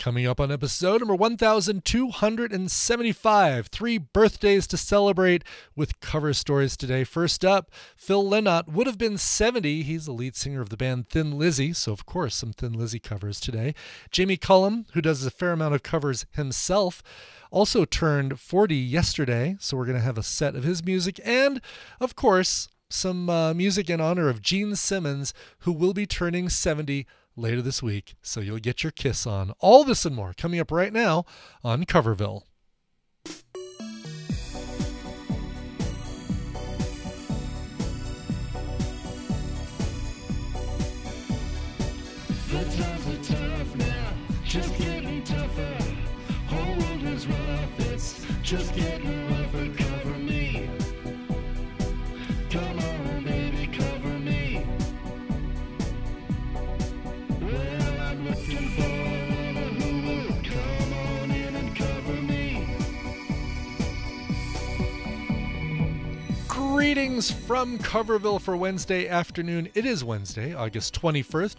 Coming up on episode number 1275, 3 birthdays to celebrate with cover stories today. First up, Phil Lynott would have been 70. He's the lead singer of the band Thin Lizzy, so of course some Thin Lizzy covers today. Jamie Cullum, who does a fair amount of covers himself, also turned 40 yesterday, so we're going to have a set of his music. And, of course, some music in honor of Gene Simmons, who will be turning 70 later this week, so you'll get your kiss on. All this and more coming up right now on Coverville. The times are tough now, just getting tougher. Whole world is rough, it's just getting rougher. Cover me. Come on, baby, cover me. Well, I'm looking for a lover who will come on in and cover me. Greetings from Coverville for Wednesday afternoon. It is Wednesday, August 21st,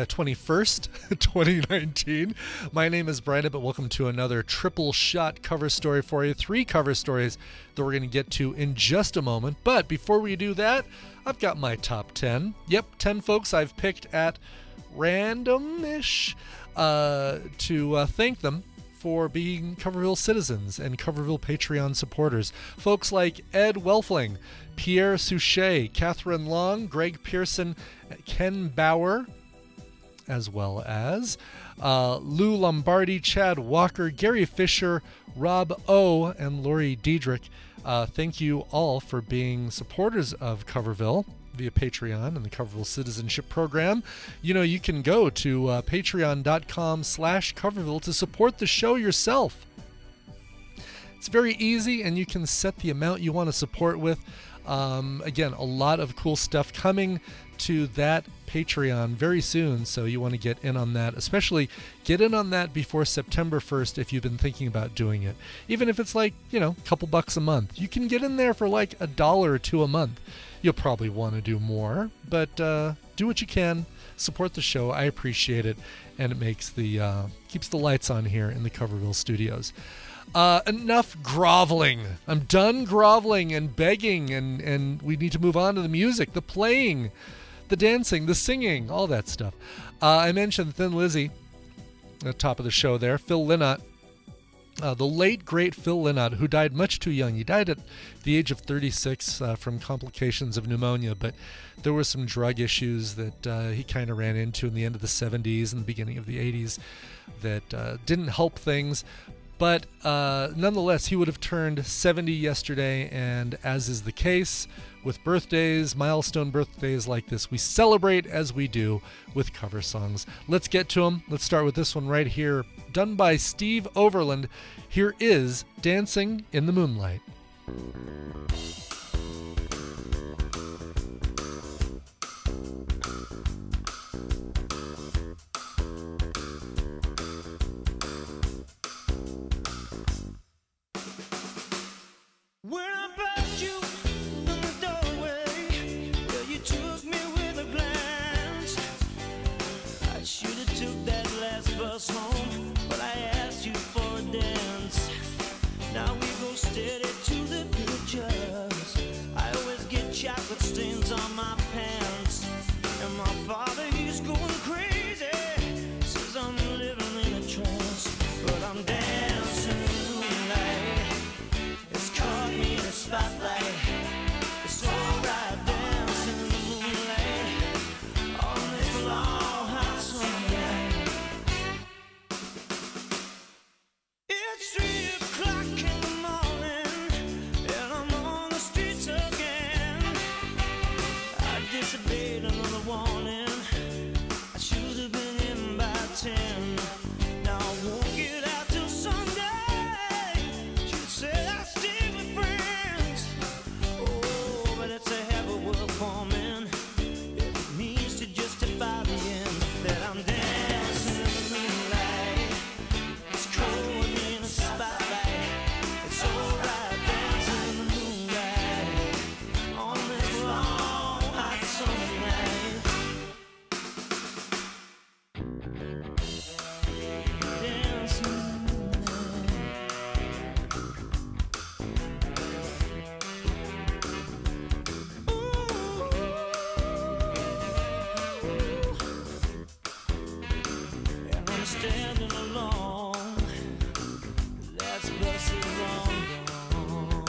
2019. My name is Brian, but welcome to another triple shot cover story for you. 3 cover stories that we're going to get to in just a moment. But before we do that, I've got my top 10. Yep, 10 folks I've picked at random-ish to thank them for being Coverville citizens and Coverville Patreon supporters. Folks like Ed Welfling, Pierre Souchet, Catherine Long, Greg Pearson, Ken Bauer, as well as Lou Lombardi, Chad Walker, Gary Fisher, Rob O, and Lori Diedrich. Thank you all for being supporters of Coverville via Patreon and the Coverville Citizenship Program. You know, you can go to patreon.com/Coverville to support the show yourself. It's very easy, and you can set the amount you want to support with. Again, a lot of cool stuff coming to that Patreon very soon, so you want to get in on that. Especially get in on that before September 1st if you've been thinking about doing it. Even if it's like, you know, a couple bucks a month. You can get in there for like $1 or $2 a month. You'll probably want to do more, but do what you can. Support the show. I appreciate it, and it makes the keeps the lights on here in the Coverville studios. Enough groveling. I'm done groveling and begging, and we need to move on to the music, the playing, the dancing, the singing, all that stuff. I mentioned Thin Lizzy at the top of the show there. Phil Lynott, the late, great Phil Lynott, who died much too young. He died at the age of 36 from complications of pneumonia, but there were some drug issues that he kind of ran into in the end of the 70s and the beginning of the 80s that didn't help things. But nonetheless, he would have turned 70 yesterday, and as is the case with birthdays, milestone birthdays like this, we celebrate as we do with cover songs. Let's get to them. Let's start with this one right here, done by Steve Overland. Here is Dancing in the Moonlight. When I passed you in the doorway, well, you took me with a glance. I should have took that last bus home, but I asked you for a dance. Now we go steady to the picture. standing alone. That's blessed long gone.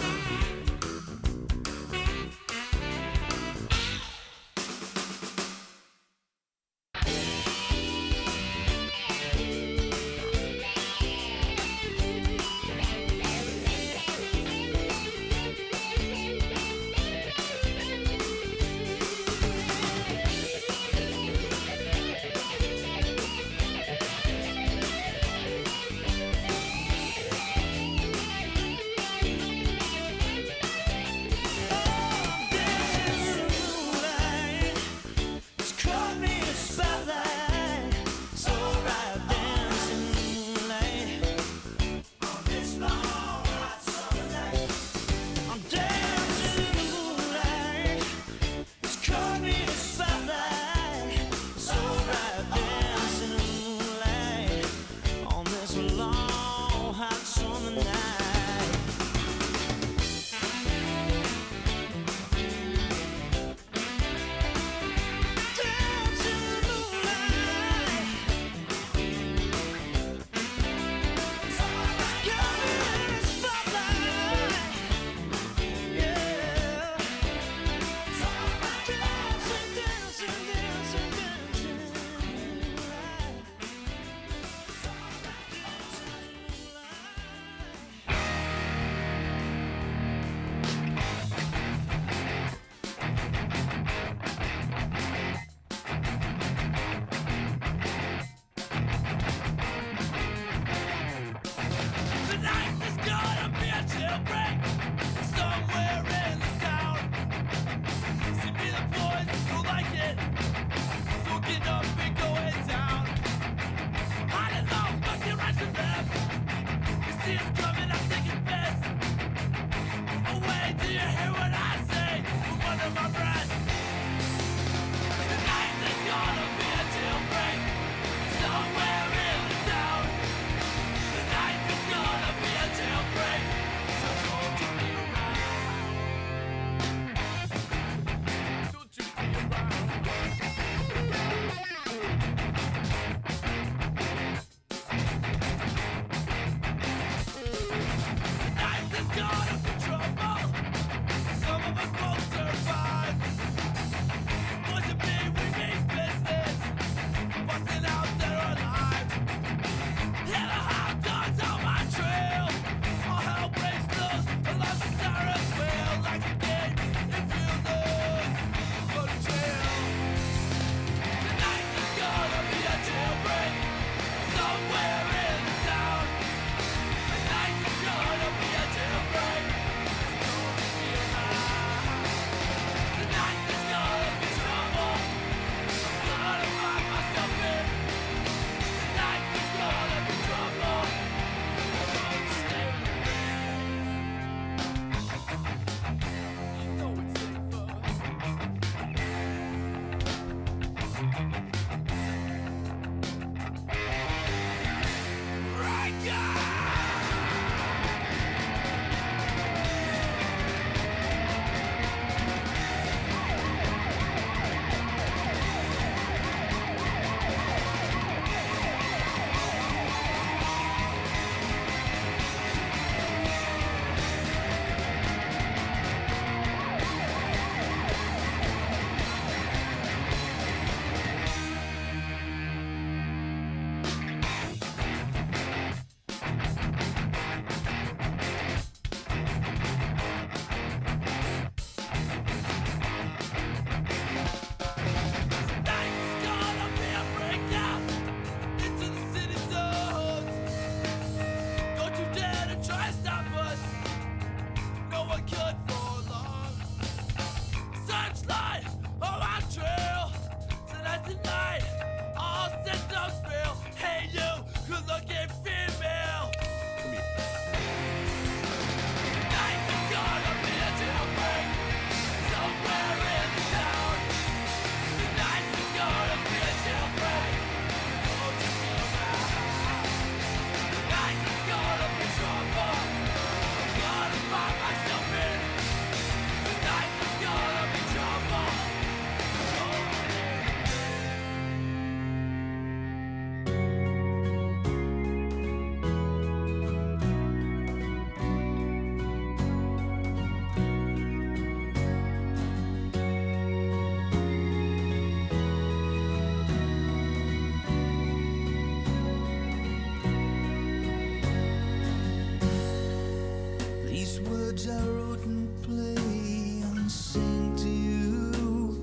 words I wrote and play and sing to you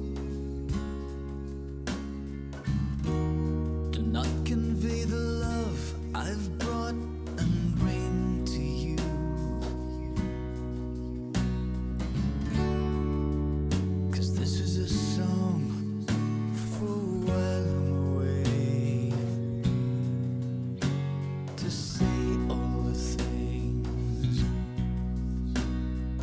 do not convey the love I've brought and bring to you. 'Cause this is a song for while I'm away, to say all the things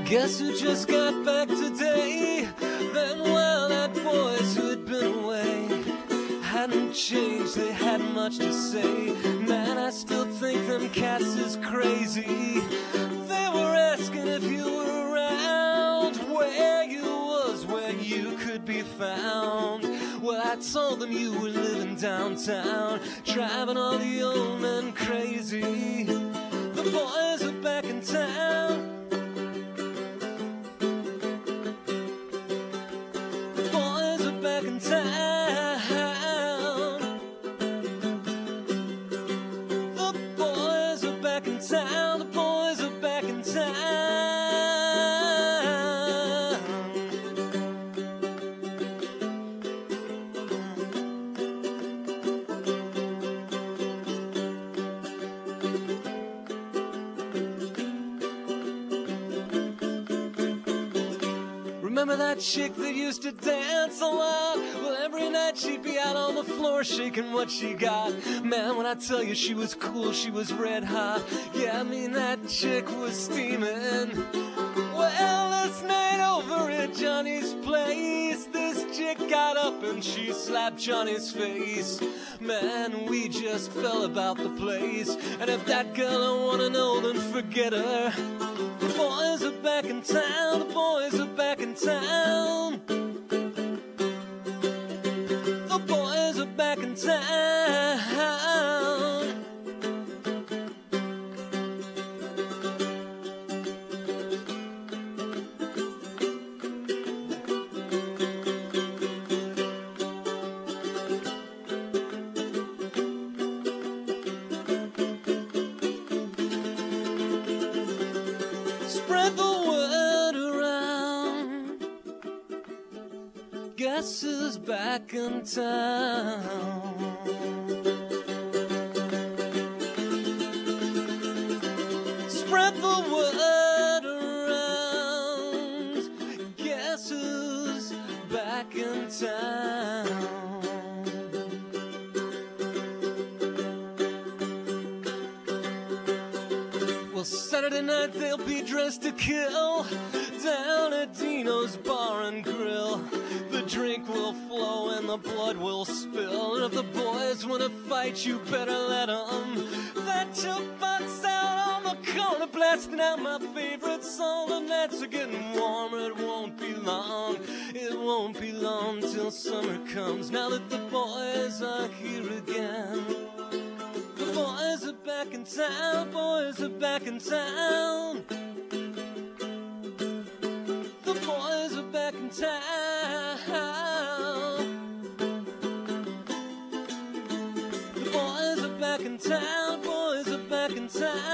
Guess who just got back today? Then, well, that boys who had been away hadn't changed, they hadn't much to say. Man, I still think them cats is crazy. They were asking if you were around, where you was, where you could be found. Well, I told them you were living downtown, driving all the old men crazy. The boys are back in town. The boys are back in town. The boys are back in town. The boys are back in town. Remember that chick that used to dance a lot? Well, every night she'd be out on the floor shaking what she got. Man, when I tell you she was cool, she was red hot. Yeah, I mean that chick was steaming. Well, this night over at Johnny's place, this chick got up and she slapped Johnny's face. Man, we just fell about the place. And if that girl don't wanna know, then forget her. The boys are back in town. The boys are back in town. The boys are back in town. Spread the word around. Guess who's back in town? Spread the word around. Guess who's back in town? Well, Saturday night they'll be dressed to kill down at Dino's Bar and Grill. The drink will flow and the blood will spill. And if the boys want to fight, you better let them. That jukebox out on the corner blasting out my favorite song. The nights are getting warmer, it won't be long. It won't be long till summer comes. Now that the boys are here again. The boys are back in town, boys are back in town. The boys are back in town. The boys are back in town, boys are back in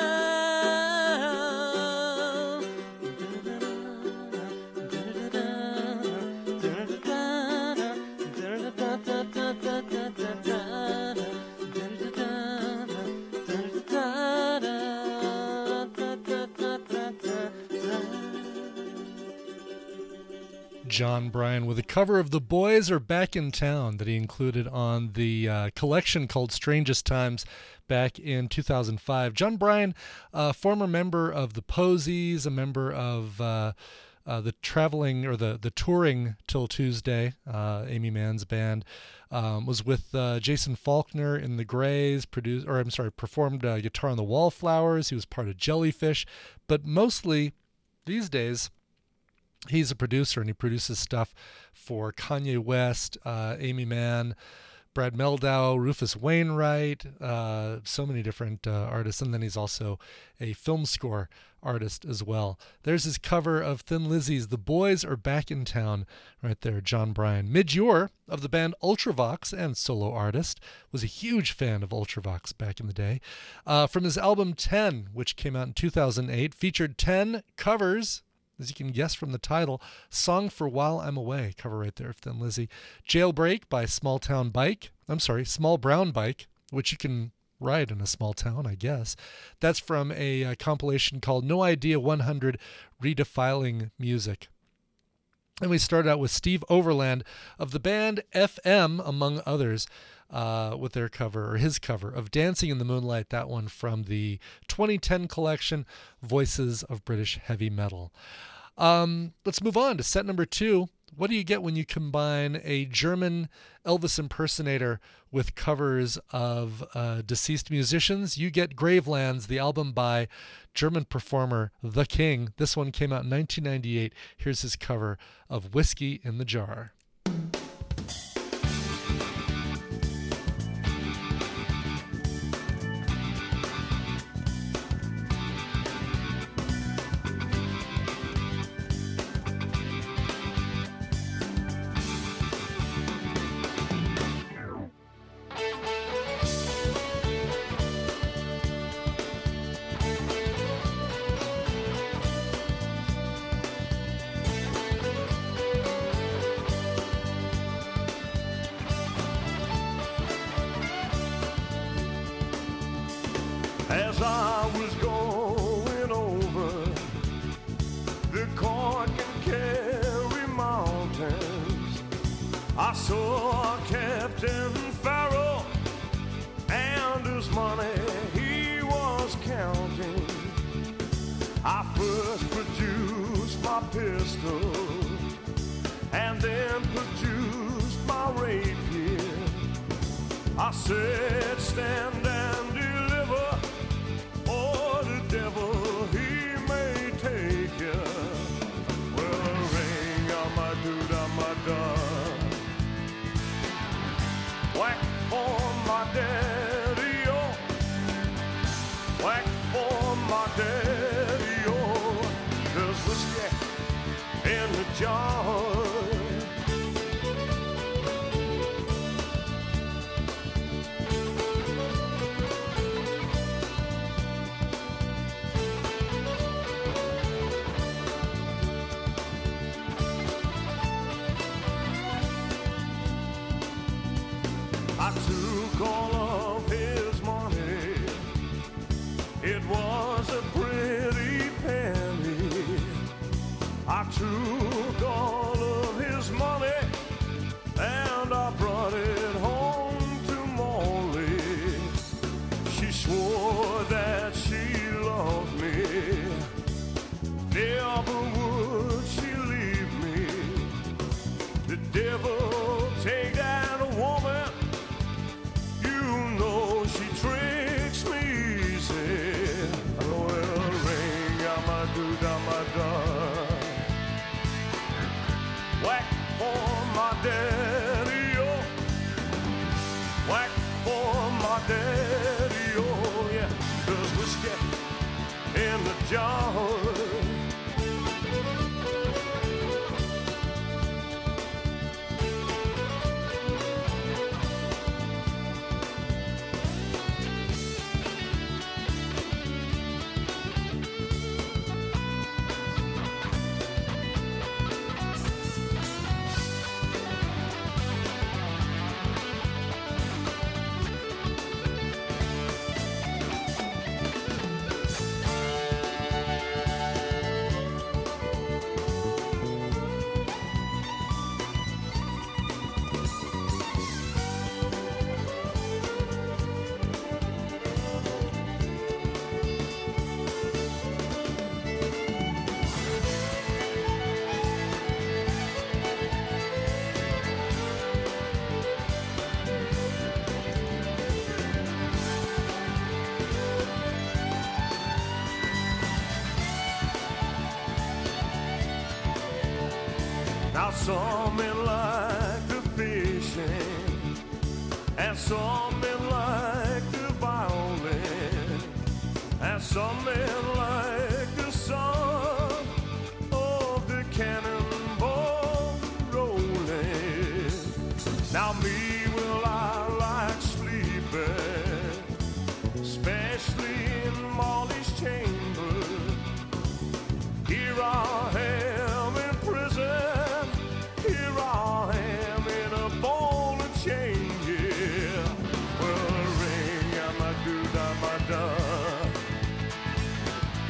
town. John Bryan with a cover of The Boys Are Back in Town that he included on the collection called Strangest Times back in 2005. John Bryan, former member of the Posies, a member of the traveling or the touring Till Tuesday, Amy Mann's band, was with Jason Faulkner in the Grays, performed guitar on the Wallflowers. He was part of Jellyfish, but mostly these days he's a producer, and he produces stuff for Kanye West, Amy Mann, Brad Meldau, Rufus Wainwright, so many different artists. And then he's also a film score artist as well. There's his cover of Thin Lizzy's The Boys Are Back in Town right there, John Bryan. Midge Ure of the band Ultravox and solo artist, was a huge fan of Ultravox back in the day. From his album 10, which came out in 2008, featured 10 covers. As you can guess from the title, Song for While I'm Away, cover right there of Thin Lizzy. Jailbreak by Small Brown Bike, which you can ride in a small town, I guess. That's from a compilation called No Idea 100 Redefiling Music. And we started out with Steve Overland of the band FM, among others, with their cover, or his cover, of Dancing in the Moonlight, that one from the 2010 collection, Voices of British Heavy Metal. Let's move on to set number 2. What do you get when you combine a German Elvis impersonator with covers of deceased musicians? You get Gravelands, the album by German performer The King. This one came out in 1998. Here's his cover of Whiskey in the Jar. As I was going over the Cork and Kerry mountains, I saw Captain Farrell and his money he was counting. I first produced my pistol and then produced my rapier. I said, stand and deliver, or the devil he may take you. Well, ring on my dude on my dog, whack for my daddy, oh, whack for my daddy, oh. There's whiskey in the jar. I took all of his money. It was a pretty penny. I took all of his money and I brought it home to Molly. She swore that she loved me. Never would she leave me. The devil take that woman. She tricks me easy. Oh, well, ring on my dude on my dog, whack for my daddy, oh, whack for my daddy, oh, yeah. There's whiskey in the jar. Now some men like the fishing, and some men like the violin, and some men like the sound of the cannonball rolling. Now me, well, I like sleeping, especially in Molly's chamber. Here I am in prison. Here I am in a ball and chain, yeah. Well, ring on my dude on my dog,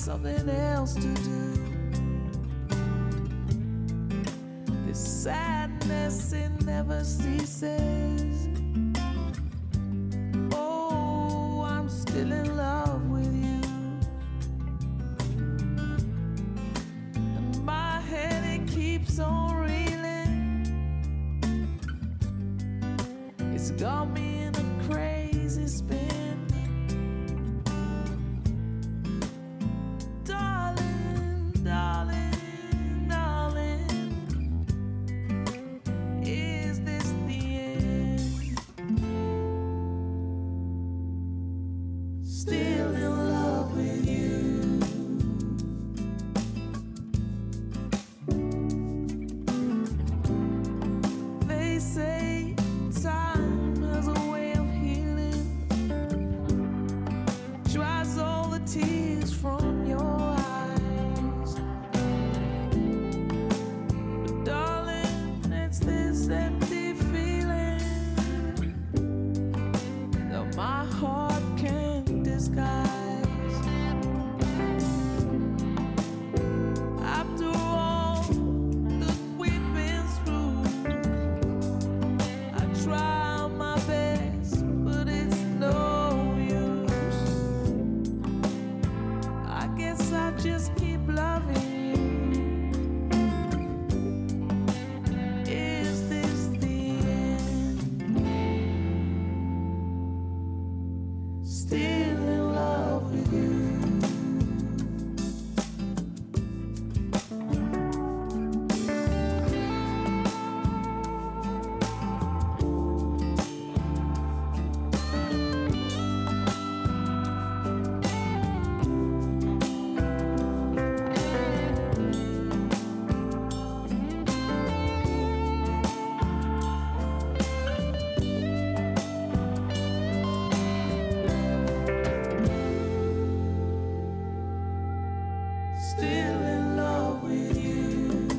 something else to do. This sadness, it never ceases. Oh, I'm still in love with you. And my head, it keeps on reeling. It's got me in a crazy spin. Darling, darling, darling, is this the end? Still in love with you. They say time has a way of healing, dries all the tears from your eyes. But darling, it's this empty feeling that my heart can't disguise. After all that we've been through, I try my best, but it's no use. I guess I just keep loving you. Is this the end? Still in love with you. Still in love with you.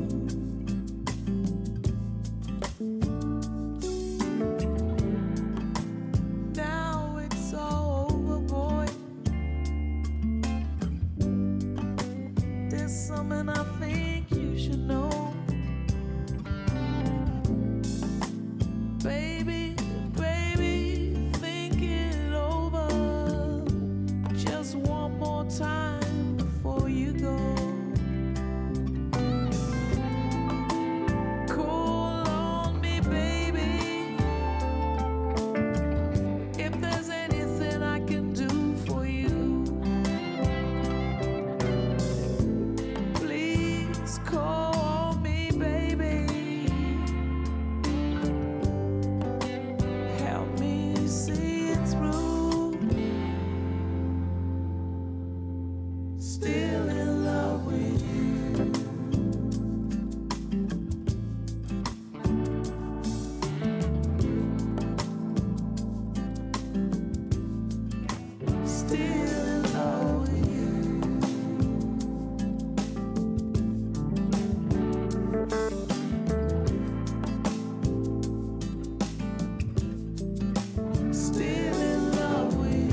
Now it's all over, boy. There's something I think you should know. Baby, baby, think it over just one more time before you go. Call on me, baby, if there's anything I can do for you. Please call on me, baby. Help me see it through. Still in love with you. Still in love with you. Still in love with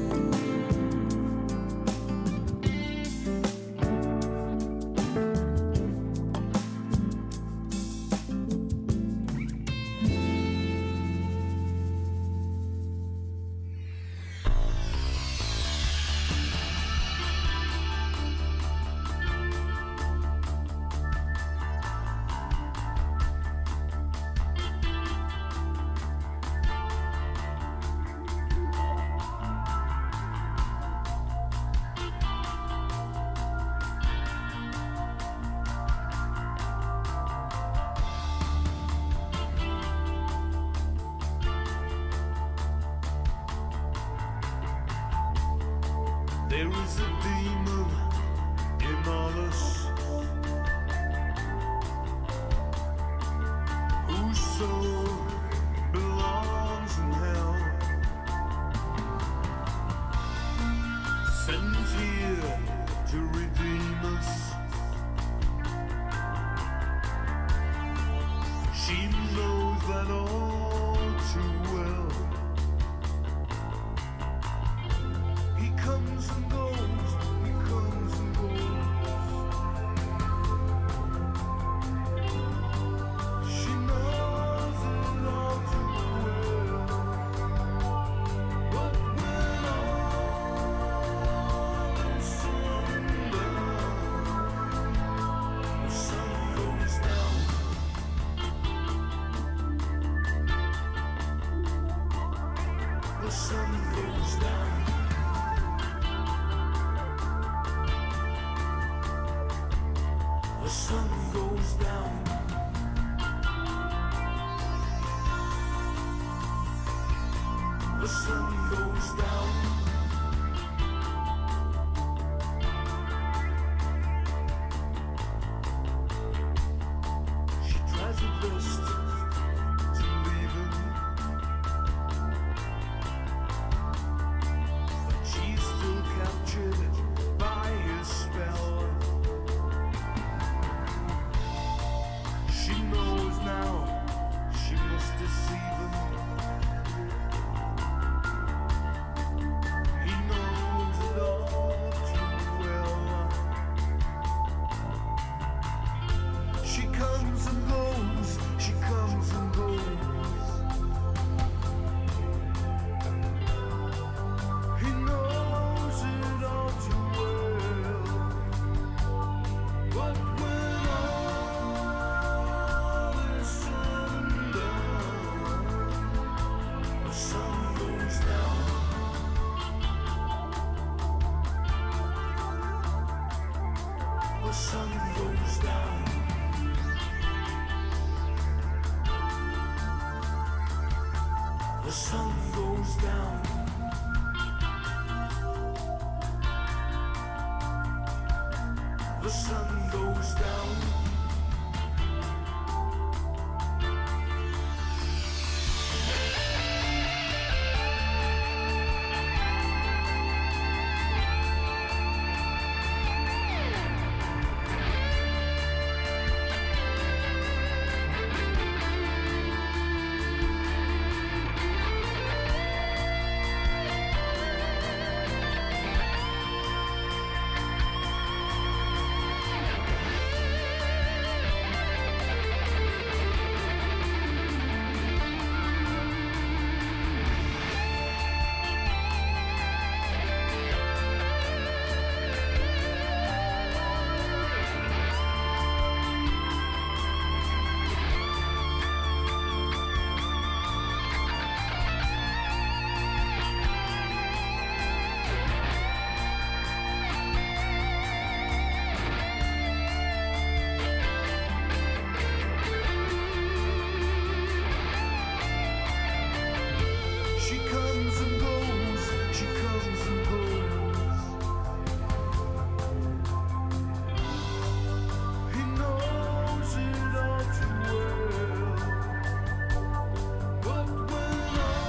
There is a demon in all us whose soul belongs in hell, sent here to redeem us. She knows that all too well. He comes and goes, he comes The sun goes down. The sun goes down. She tries her best to leave him, but she's still captured by his spell. She knows now she must deceive him. He knows it all too well. She comes and goes, she comes and goes. He knows it all too well. But when all is said and done, the sun goes down. The sun goes down. The sun goes down. The sun goes down. She comes and goes, she comes and goes. He knows it all too well. But when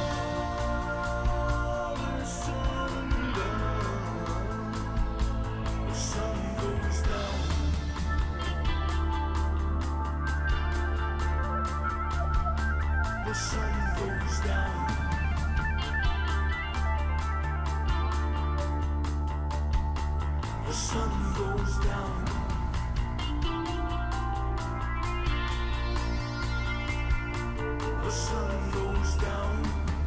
all is said and done, the sun goes down. The sun goes down. The sun goes down. The sun goes down.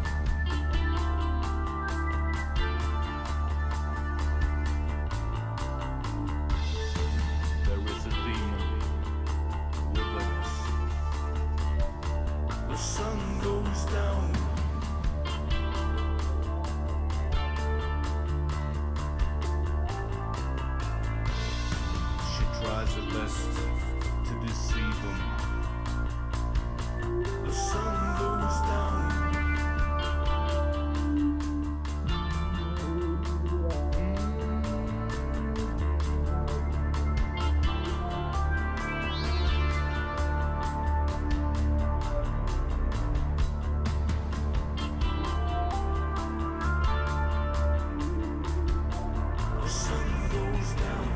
There is a demon within us. The sun goes down. She tries her best to deceive him. The sun goes down. The sun goes down.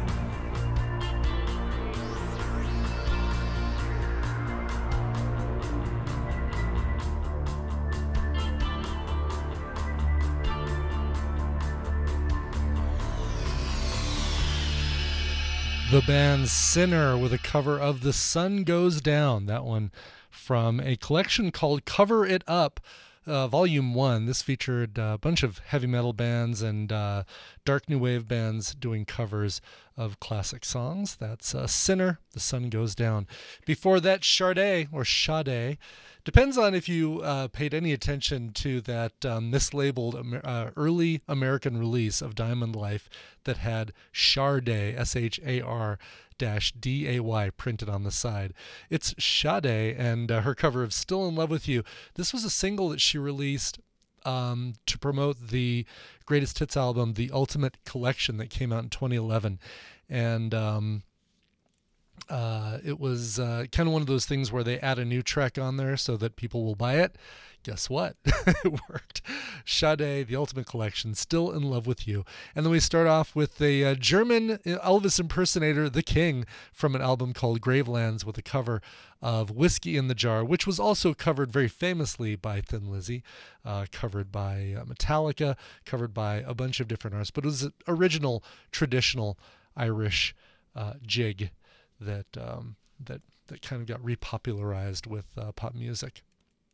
The band Sinner with a cover of The Sun Goes Down. That one from a collection called Cover It Up, Volume 1. This featured a bunch of heavy metal bands and dark new wave bands doing covers of classic songs. That's Sinner, The Sun Goes Down. Before that, Sade, or Sade. Depends on if you paid any attention to that mislabeled early American release of Diamond Life that had Sade, S-H-A-R, Day printed on the side. It's Sade and her cover of Still in Love with You. This was a single that she released to promote the greatest hits album, The Ultimate Collection, that came out in 2011. And it was kind of one of those things where they add a new track on there so that people will buy it. Guess what? It worked. Sade, The Ultimate Collection, Still in Love with You. And then we start off with a German Elvis impersonator, The King, from an album called Gravelands, with a cover of Whiskey in the Jar, which was also covered very famously by Thin Lizzy, covered by Metallica, covered by a bunch of different artists. But it was an original, traditional Irish jig that kind of got repopularized with pop music.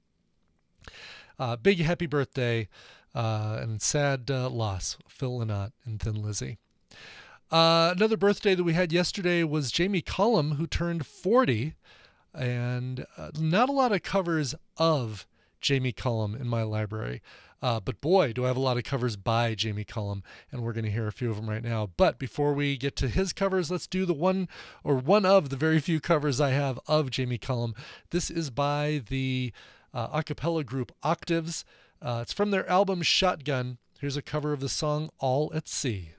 Big happy birthday and sad loss, Phil Lynott and Thin Lizzy. Another birthday that we had yesterday was Jamie Cullum, who turned 40, and not a lot of covers of Jamie Cullum in my library. But boy, do I have a lot of covers by Jamie Cullum, and we're going to hear a few of them right now. But before we get to his covers, let's do one of the very few covers I have of Jamie Cullum. This is by the a cappella group Octaves. It's from their album Shotgun. Here's a cover of the song All at Sea.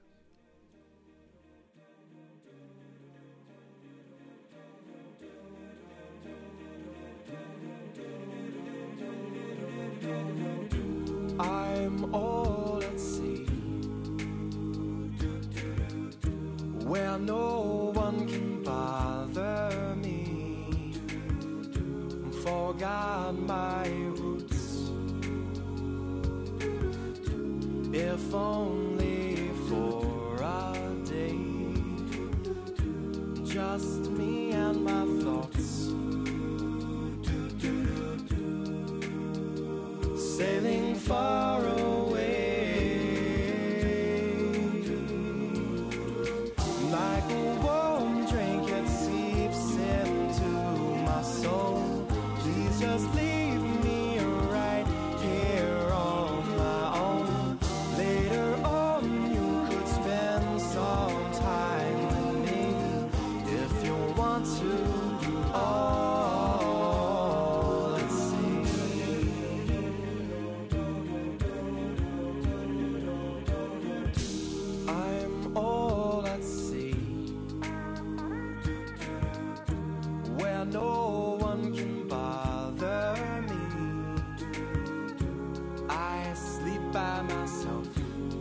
I'm all at sea, where no one can bother me. Forgot my roots, if only for a day. Just me and my thoughts, sailing far away. Like a warm drink, it seeps into my soul. Please just leave me right here on my own. Later on, you could spend some time with me if you want to. All at sea. I'm all at sea, where no one can bother me. I sleep by myself,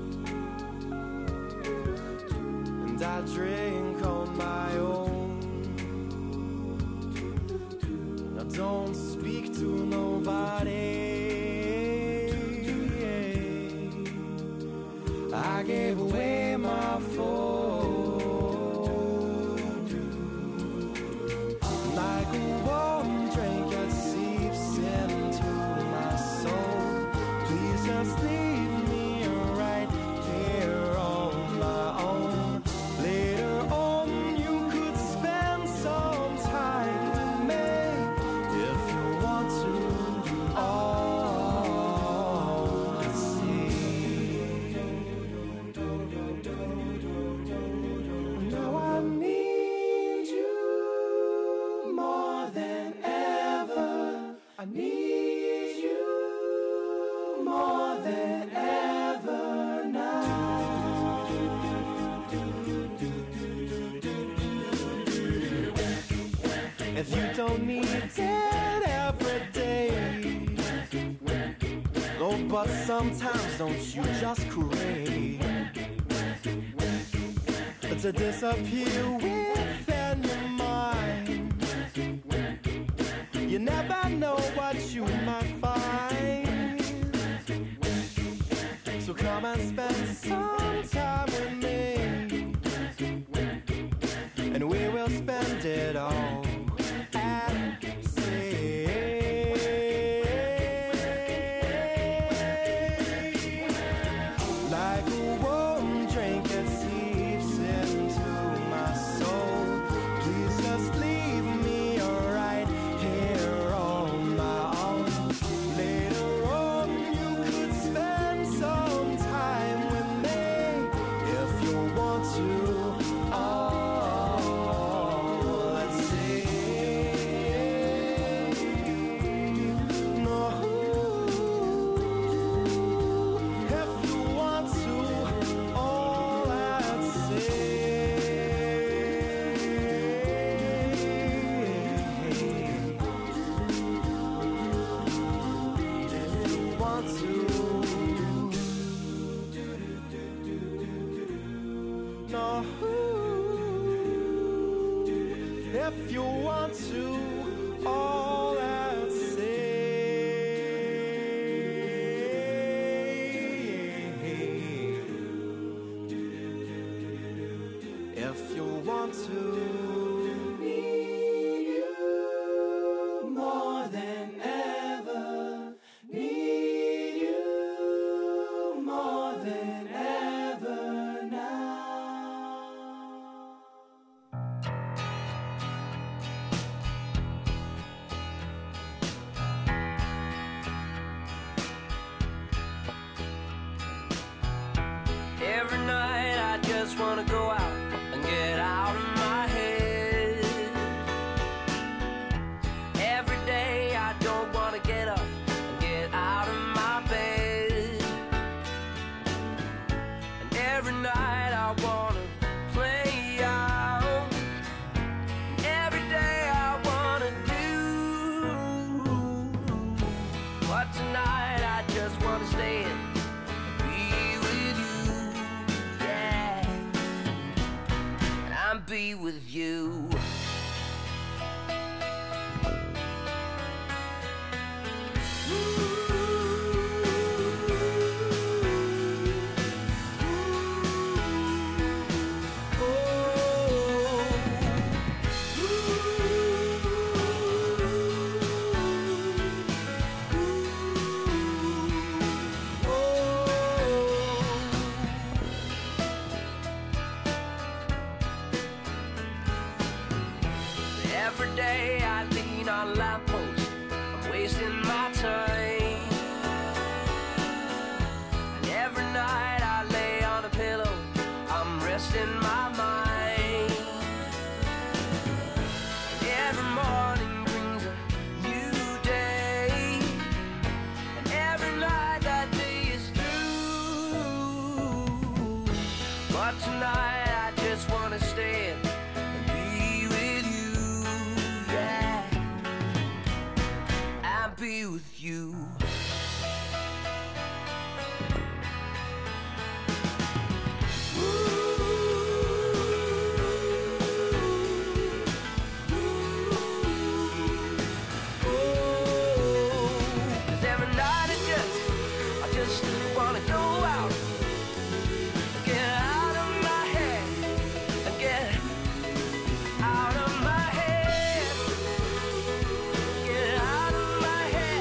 and I drink on my own. Now don't speak to nobody. I gave away my phone. Like a warm drink, it seeps into my soul. Please just leave me right here on my own. Later on, you could spend some time with me if you want to. All at sea. Now I need you more than ever. I need you more than ever now. If you don't need it every day, oh, but sometimes don't you just crave to disappear within your mind? You never know what you might find. So come and spend some time with me, and we will spend it all at sea. Like a warm drink, it seeps into my soul. Please just leave to. No, if you want to, all I'll say. If you want to, need you more than ever. Need you more than ever now. Every night I just wanna go out and get out of my head. Every day I don't wanna get up and get out of my bed. And every night I wanna play out. And every day I wanna do. But tonight I just wanna stay in. Be with you. Every day I lean on lampposts, I'm wasting my time. And every night I lay on a pillow, I'm resting my mind. And every morning brings a new day. And every night that day is through. But tonight I just wanna stay and be with you. Be with you. Cause every night I just wanna go out, get out of my head, get out of my head, get out of my head.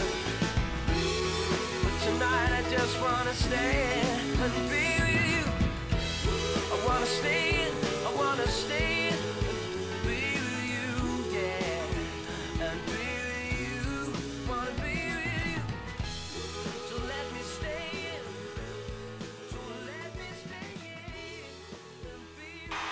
But tonight I just wanna stay and be with you. I wanna stay, I wanna stay and be with you, yeah, and be with you, wanna be with you. So let me stay in, so let me stay in and be with you.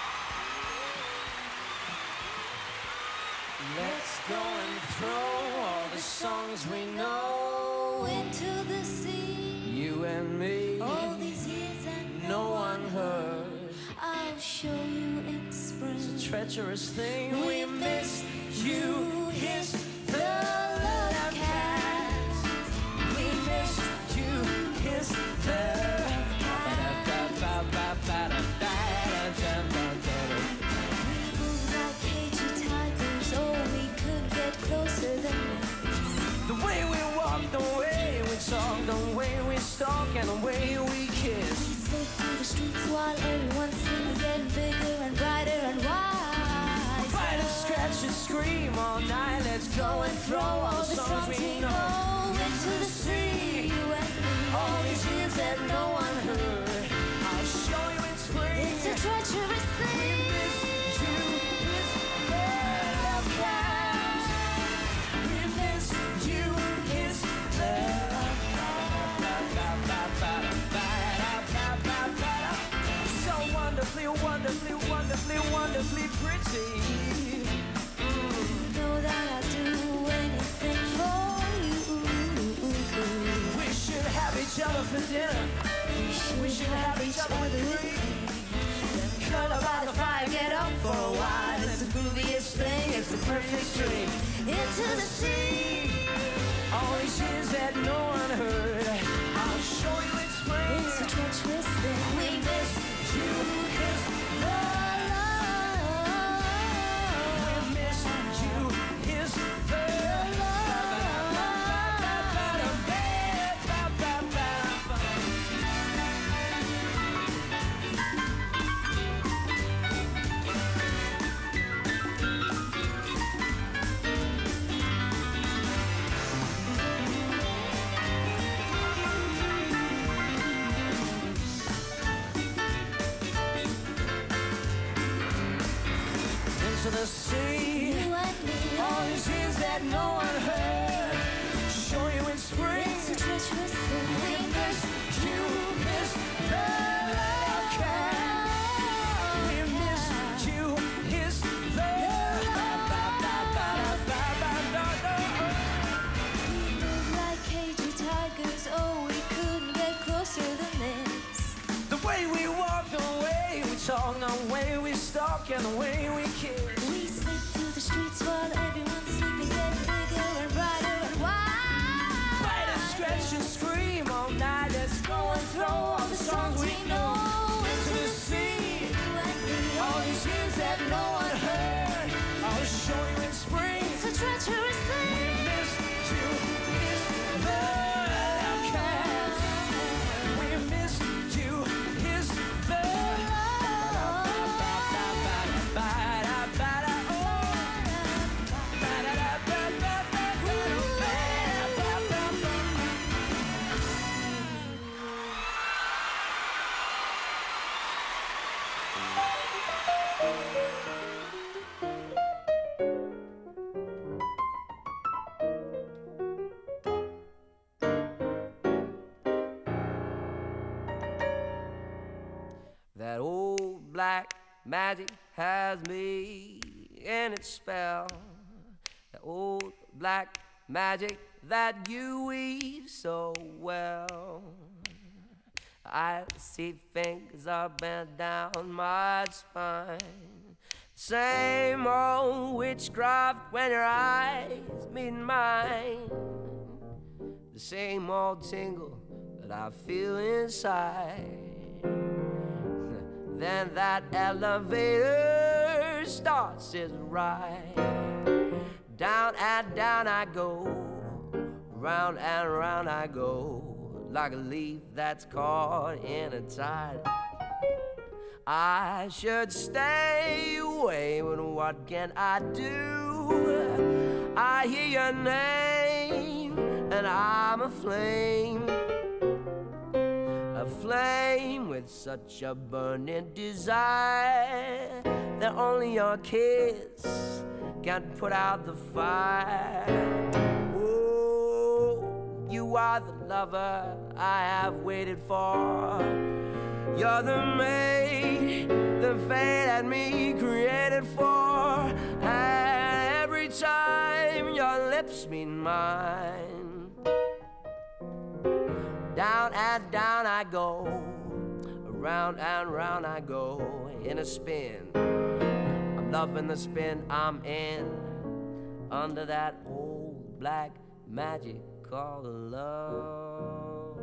Let's go and throw all the songs we know, Into the sea, you and me, all these years and no one heard. I'll show you in spring. It's a treacherous thing, we miss you, hiss the love cast. We miss you, hiss the We move like cagey tigers. Oh, we could get closer than this. the way we walk, the way we talk, the way we stalk, and the way we kiss. We slip through the streets while everyone's singing, getting bigger and brighter and wiser. Fight and scratch and scream all night. Let's go and throw all the songs we know into the sea, you and me. all these years that no one heard. I'll show you in spring. It's a treacherous We thing. miss you, miss the love cast. We miss you, miss the love cast. So wonderfully, wonderfully, wonderfully, wonderfully pretty. You know that I'd do anything for you. We should have each other for dinner. We should have each other for drink. Curl by the fire, get up for a while. It's the grooviest thing, it's the perfect stream. Into the sea, All these years that no one heard. see. You and me. All these years that no one heard. Show you in spring. It's a treacherous thing. We miss you, miss the love can. We miss you, miss the We move like cagey tigers. Oh, we couldn't get closer than this. The way we walk, the way we talk, the way we stalk, and the way we kiss. We slip through the streets while everyone's sleeping, get bigger and brighter and wild. Fight and stretch and scream all night. Let's go and throw all the songs we know into the sea. You and me. All these years that no one heard, I'll show you in spring. It's a treacherous We thing. miss you, miss the love can. We miss you, miss the That old black magic has me in its spell. That old black magic that you weave so well. I see fingers up and down my spine. Same old witchcraft when your eyes meet mine. The same old tingle that I feel inside. Then that elevator starts its ride. Down and down I go, round and round I go, like a leaf that's caught in a tide. I should stay away, but what can I do? I hear your name, and I'm aflame. A flame with such a burning desire that only your kiss can put out the fire. Oh, you are the lover I have waited for. You're the mate, the fate that me created for. And every time your lips meet mine, down and down I go, around and round I go in a spin. I'm loving the spin I'm in, under that old black magic called love.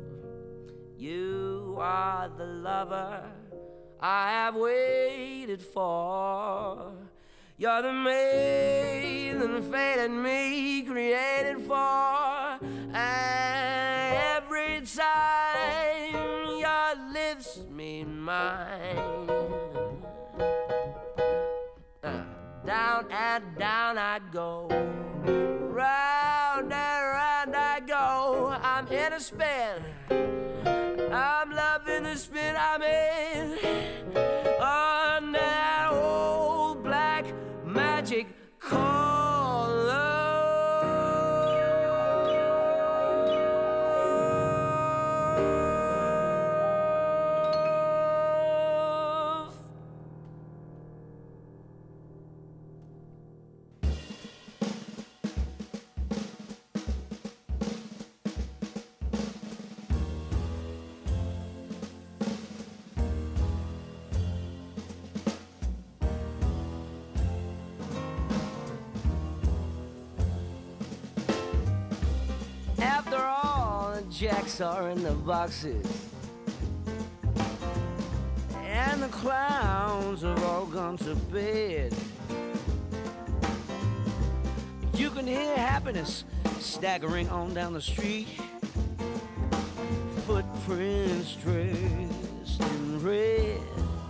You are the lover I have waited for. You're the maiden fate and me created for. And every time your lips meet mine, down and down I go, round and round I go. I'm in a spin, I'm loving the spin I'm in, on that old black magic called love. After all, the jacks are in the boxes, and the clowns have all gone to bed. You can hear happiness staggering on down the street, footprints dressed in red,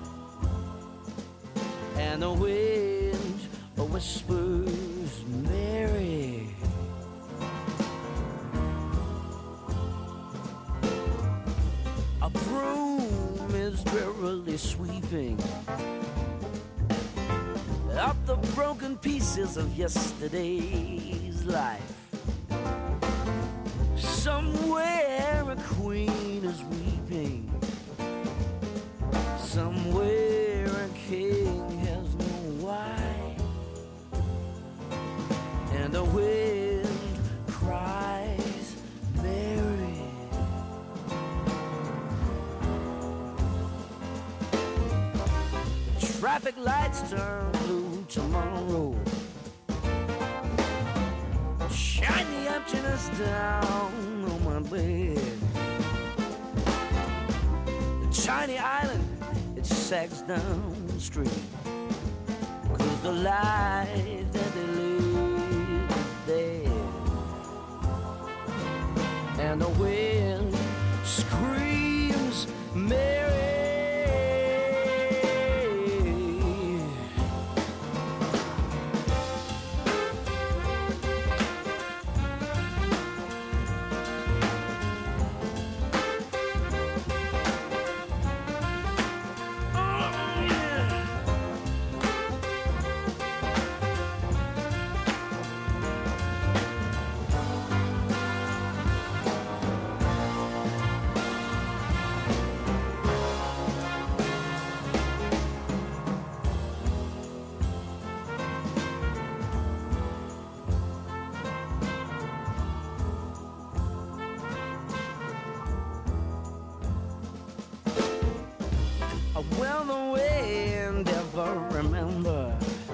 and the wind whispers Mary. A broom is drearily sweeping up the broken pieces of yesterday's life. Somewhere a queen is weeping. Somewhere a king has no wife. And the wind cries Mary. The traffic lights turn blue tomorrow. Shine the emptiness down on my bed. The tiny island, it sags downstream. 'Cause the life that they live is dead. And the wind screams Mary. Well, the wind ever remember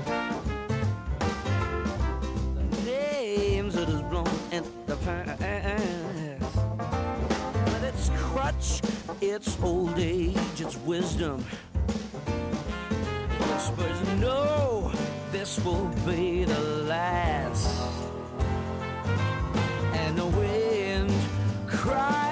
the names it has blown in the past. But its crutch, its old age, its wisdom whispers, no, this will be the last. And the wind cries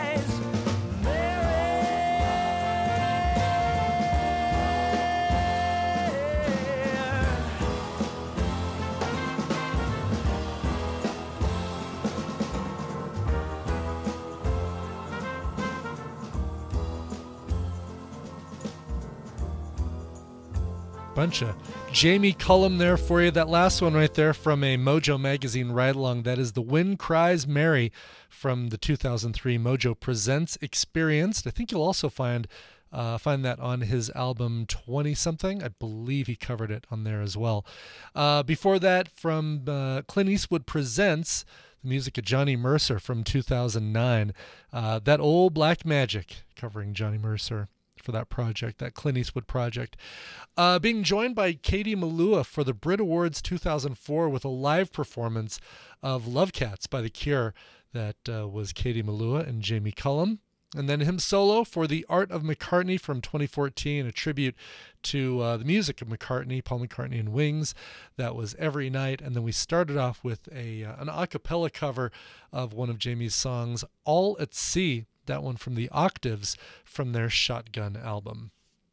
bunch of Jamie Cullum there for you. That last one right there from a Mojo magazine ride-along, that is The Wind Cries Mary from the 2003 Mojo Presents Experienced. I think you'll also find that on his album 20-something. I believe he covered it on there as well. Before that, from Clint Eastwood Presents, the music of Johnny Mercer from 2009. That Old Black Magic, covering Johnny Mercer for that project, that Clint Eastwood project. Being joined by Katie Melua for the Brit Awards 2004 with a live performance of Love Cats by The Cure. That was Katie Melua and Jamie Cullum. And then him solo for The Art of McCartney from 2014, a tribute to the music of McCartney, Paul McCartney and Wings. That was Every Night. And then we started off with an a cappella cover of one of Jamie's songs, All at Sea. That one from the Octaves from their Shotgun album.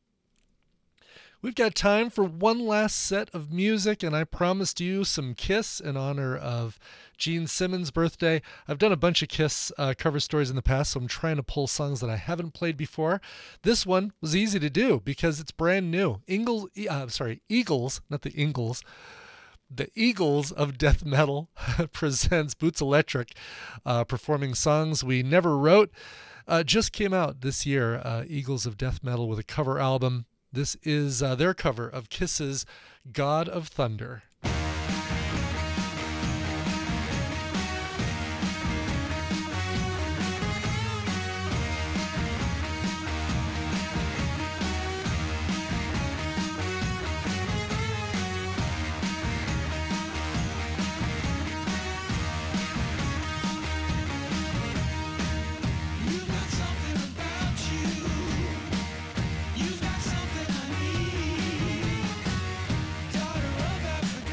We've got time for one last set of music, and I promised you some Kiss in honor of Gene Simmons' birthday. I've done a bunch of Kiss cover stories in the past, so I'm trying to pull songs that I haven't played before. This one was easy to do because it's brand new. Eagles, not the Ingles. The Eagles of Death Metal presents Boots Electric, performing songs we never wrote. Just came out this year, Eagles of Death Metal with a cover album. This is their cover of Kiss's God of Thunder. Daughter of Africa.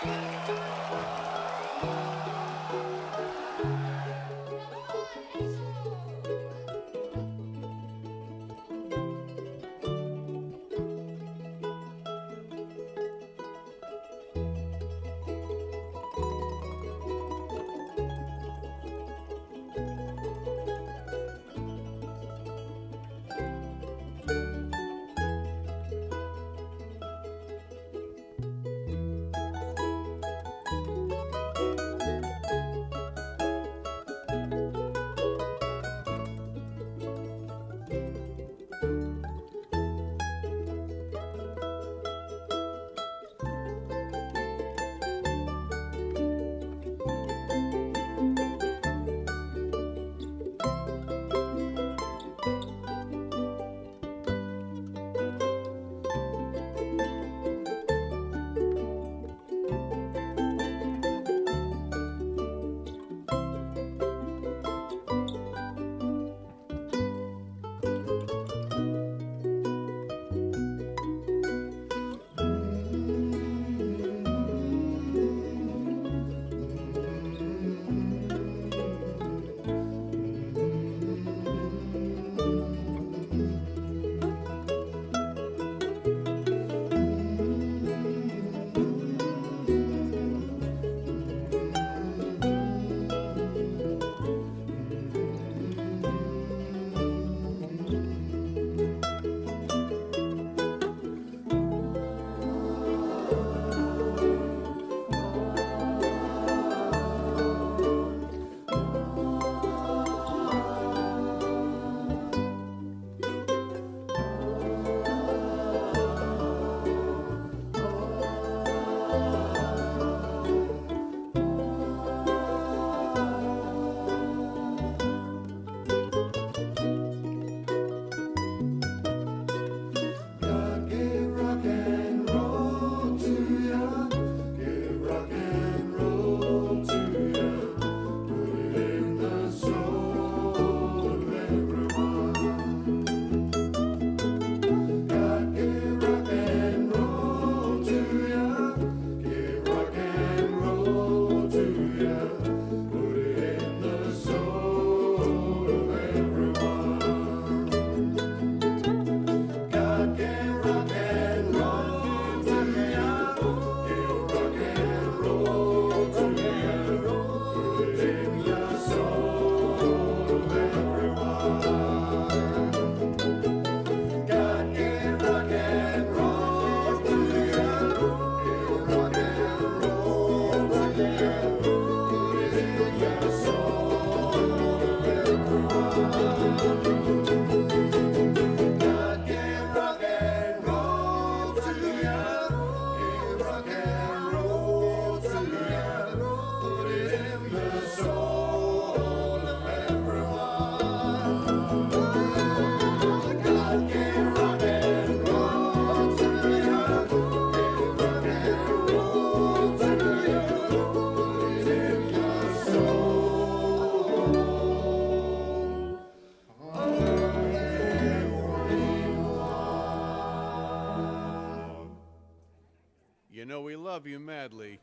You know we love you madly.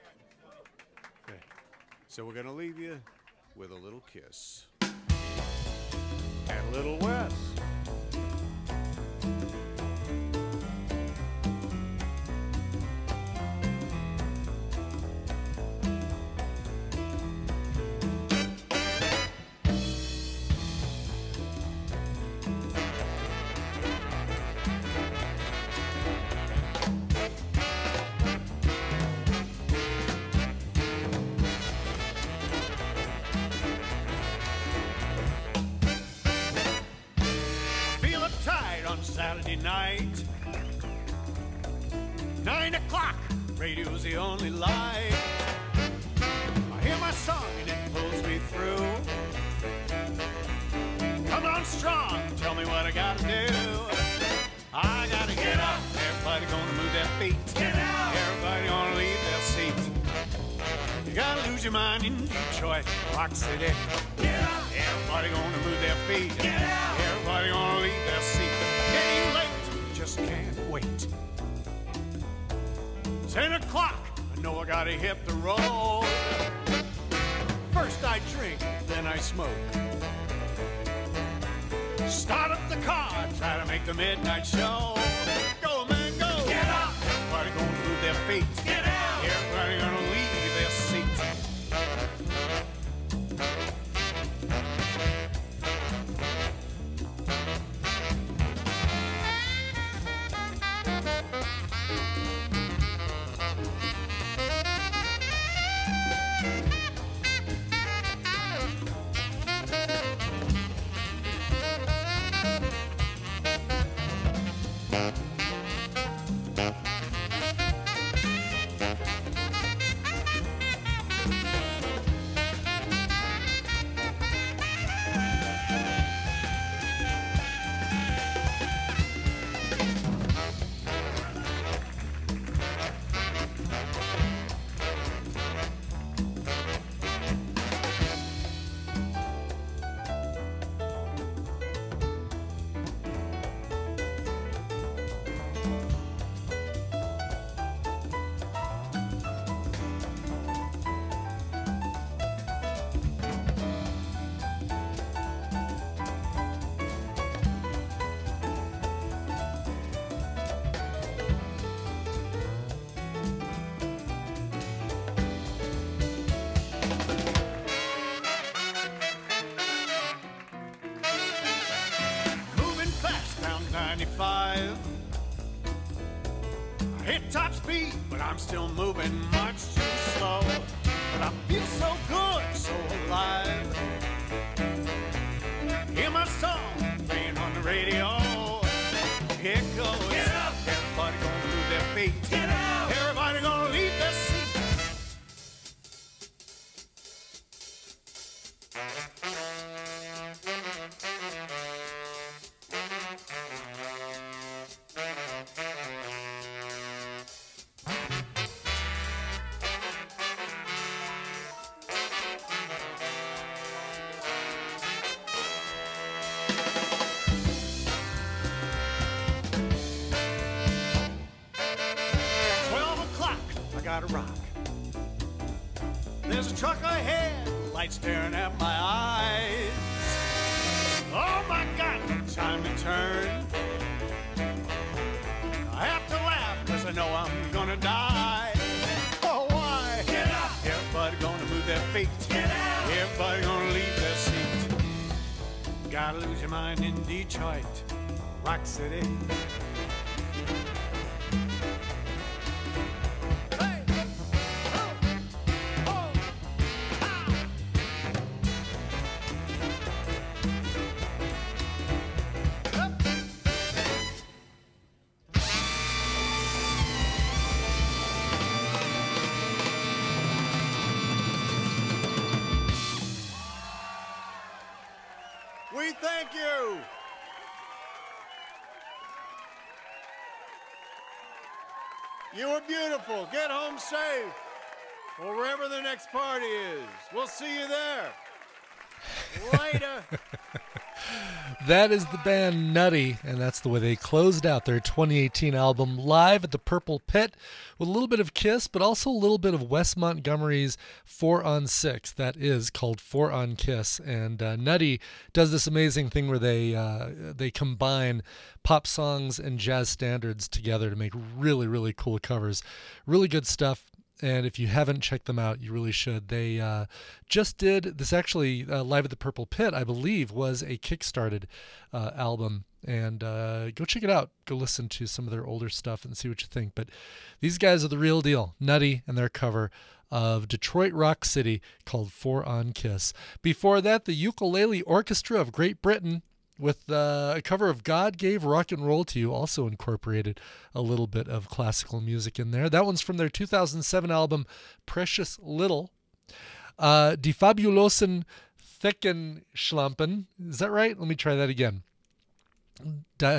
Okay. So we're going to leave you with a little kiss. And Little Wes. Saturday night, 9 o'clock, radio's the only light. I hear my song and it pulls me through. Come on strong, tell me what I gotta do. I gotta get up, everybody gonna move their feet. Get out, everybody gonna leave their seat. You gotta lose your mind in Detroit, Rock City. Get up, everybody gonna move their feet. Get out, everybody gonna leave their seat. Getting late, just can't wait. 10 o'clock, I know I gotta gotta hit the road. First I drink, then I smoke. Start up the car, try to make the midnight show. Go, man, go! Get up! Everybody gonna move their feet. Get out! Everybody gonna leave their seats. Moving fast down 95. I hit top speed, but I'm still moving much too slow. But I feel so good, so alive. Hear my song playing on the radio. Here it goes. Get up! Everybody gonna move their feet. Get out! Everybody gonna leave their seats. Gotta rock. There's a truck ahead, light staring at my eyes. Oh my God, time to turn. I have to laugh, cause I know I'm gonna die. Oh, why? Get up! Everybody gonna move their feet. Get out! Everybody gonna leave their seat. Gotta lose your mind in Detroit, Rock City. We thank you. You were beautiful. Get home safe. Or wherever the next party is. We'll see you there. Later. That is the band Nutty, and that's the way they closed out their 2018 album live at the Purple Pit with a little bit of Kiss, but also a little bit of Wes Montgomery's 4 on 6. That is called 4 on Kiss, and Nutty does this amazing thing where they combine pop songs and jazz standards together to make really, really cool covers. Really good stuff. And if you haven't checked them out, you really should. They just did this actually Live at the Purple Pit, I believe, was a Kickstarted album. And go check it out. Go listen to some of their older stuff and see what you think. But these guys are the real deal. Nutty and their cover of Detroit Rock City called 4 on Kiss. Before that, the Ukulele Orchestra of Great Britain with a cover of God Gave Rock and Roll to You, also incorporated a little bit of classical music in there. That one's from their 2007 album, Precious Little. Die Fabulosen Theckenschlampen. Is that right? Let me try that again. Die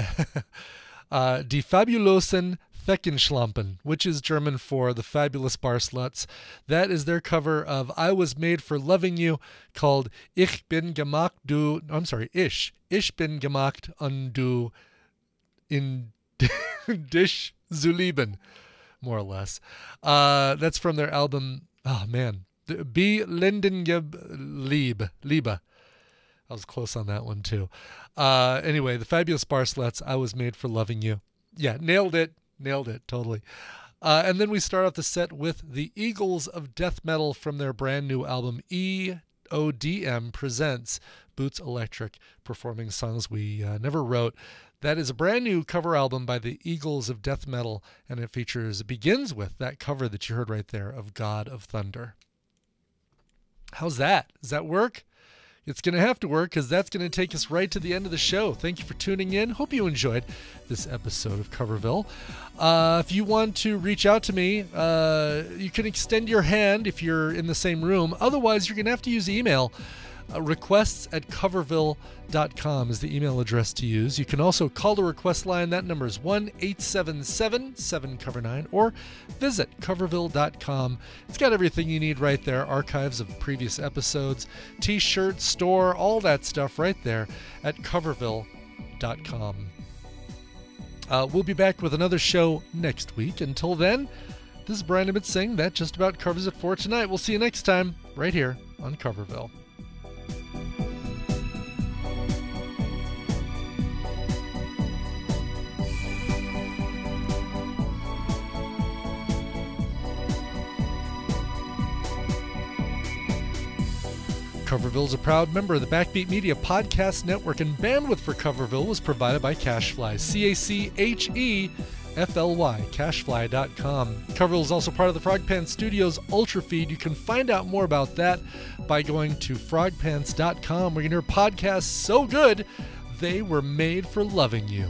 Fabulosen Theckenschlampen, which is German for the Fabulous Bar Sluts. That is their cover of I Was Made for Loving You, called Ich bin gemacht du, I'm sorry, Ich bin gemacht du in dich zu lieben. more or less. That's from their album, oh man, B. Lindengeb Liebe. I was close on that one too. Anyway, the Fabulous Barcelets, I Was Made for Loving You. Yeah, nailed it, totally. And then we start off the set with the Eagles of Death Metal from their brand new album EODM Presents Boots Electric, performing songs we never wrote. That is a brand new cover album by the Eagles of Death Metal, and it begins with that cover that you heard right there of God of Thunder. How's that? Does that work? It's going to have to work because that's going to take us right to the end of the show. Thank you for tuning in. Hope you enjoyed this episode of Coverville. If you want to reach out to me, you can extend your hand if you're in the same room. Otherwise, you're going to have to use email. Requests@coverville.com is the email address to use. You can also call the request line. That number is 1-877-7-COVER-9, or visit coverville.com. It's got everything you need right there. Archives of previous episodes, t-shirts, store, all that stuff right there at coverville.com. We'll be back with another show next week. Until then, this is Brian Emmett saying that just about covers it for tonight. We'll see you next time right here on Coverville. Coverville is a proud member of the Backbeat Media Podcast Network, and bandwidth for Coverville was provided by Cashfly, CACHEFLY, Cashfly.com. Coverville is also part of the Frogpants Studios Ultra Feed. You can find out more about that by going to frogpants.com, where you can hear podcasts so good they were made for loving you.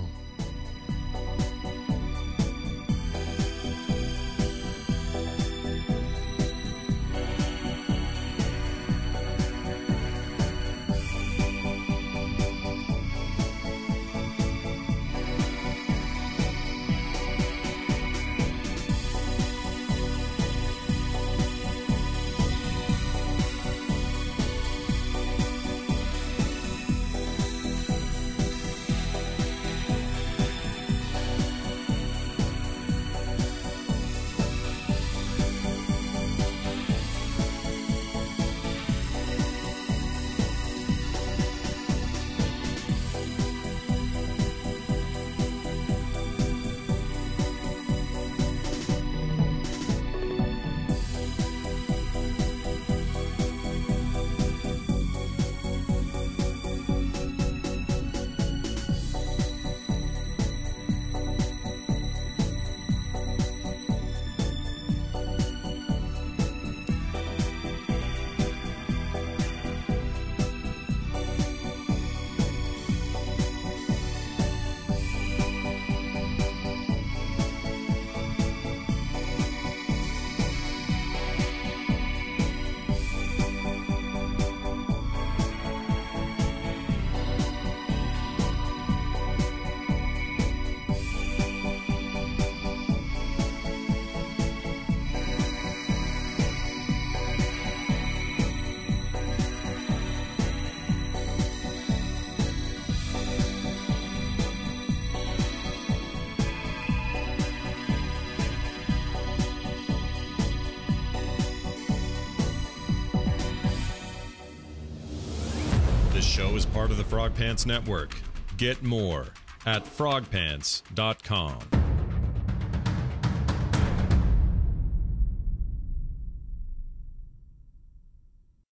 This show is part of the Frog Pants Network. Get more at frogpants.com.